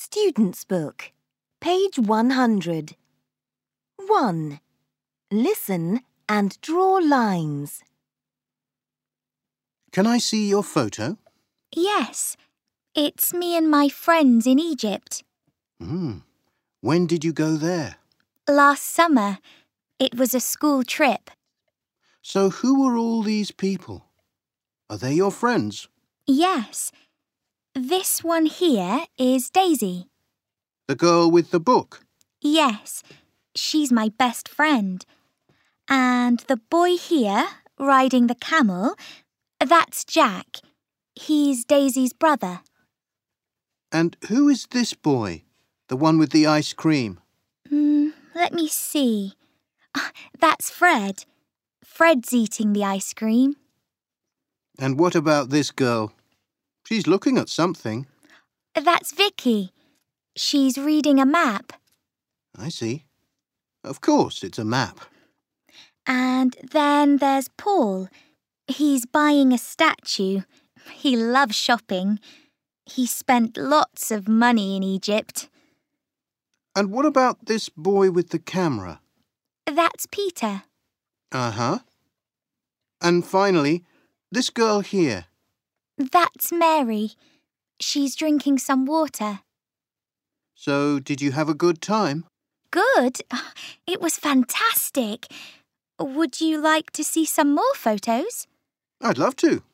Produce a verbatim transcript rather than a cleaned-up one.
Student's Book, page one hundred. one. Listen and draw lines. Can I see your photo? Yes, it's me and my friends in Egypt. Hmm. When did you go there? Last summer. It was a school trip. So who are all these people? Are they your friends? Yes. This one here is Daisy. The girl with the book? Yes, she's my best friend. And the boy here, riding the camel, that's Jack. He's Daisy's brother. And who is this boy, the one with the ice cream? Hmm, let me see. That's Fred. Fred's eating the ice cream. And what about this girl? She's looking at something. That's Vicky. She's reading a map. I see. Of course, it's a map. And then there's Paul. He's buying a statue. He loves shopping. He spent lots of money in Egypt. And what about this boy with the camera? That's Peter. Uh-huh. And finally, this girl here. That's Mary. She's drinking some water. So, did you have a good time? Good. It was fantastic. Would you like to see some more photos? I'd love to.